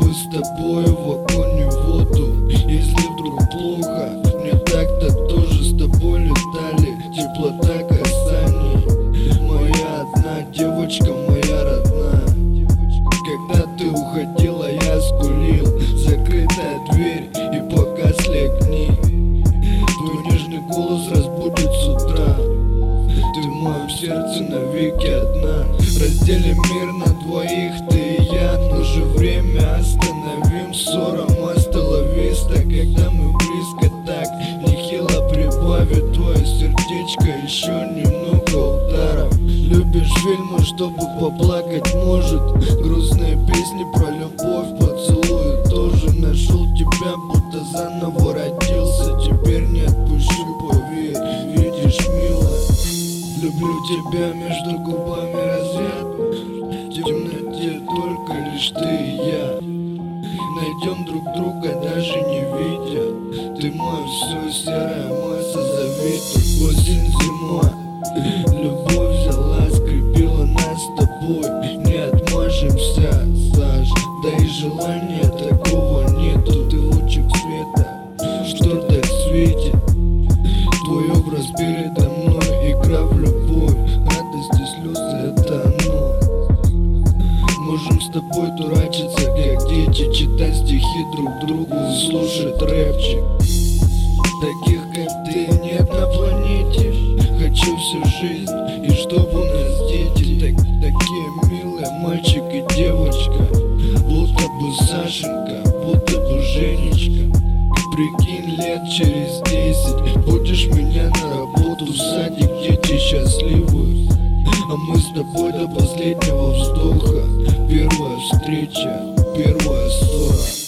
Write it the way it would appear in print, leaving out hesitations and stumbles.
Мы с тобой в огонь и воду. Если вдруг плохо, мне так-то тоже с тобой летали. Теплота касаний, моя одна девочка, моя родная. Когда ты уходила, я скулил. Закрытая дверь и погасли огни. Твой нежный голос разбудит с утра. Ты в моем сердце навеки одна. Разделим мир на двоих, ты и я. Но же время остановим, ссором остановиста. Когда мы близко так, нехило прибавит твое сердечко еще немного ударов. Любишь фильмы, чтобы поплакать, может. Грустные песни про любовь, поцелуи тоже. Нашел тебя, будто заново родился. Теперь не отпущу, поверь, видишь, милая. Люблю тебя между губами разряд. В темноте только лишь ты и я. Найдем друг друга, даже не видя. Ты мой все, серая масса завидует. Осень, зима, любовь взяла, скрепила нас с тобой. Не отмажемся, Саш, да и желания такого нету. Ты лучик света, что так светит. Твой образ передо мной, игра в любовь. Радость и слезы, это оно. Можем с тобой дурачиться, как дети. Читать стихи друг другу и слушать рэпчик. Таких, как ты, нет на планете. Хочу всю жизнь, и чтобы у нас дети такие милые, мальчик и девочка. Будто бы Сашенька, будто бы Женечка. Прикинь, лет через 10 будешь меня на работу в садик, дети счастливы. А мы с тобой до последнего вздоха. Первая встреча, первая ссора.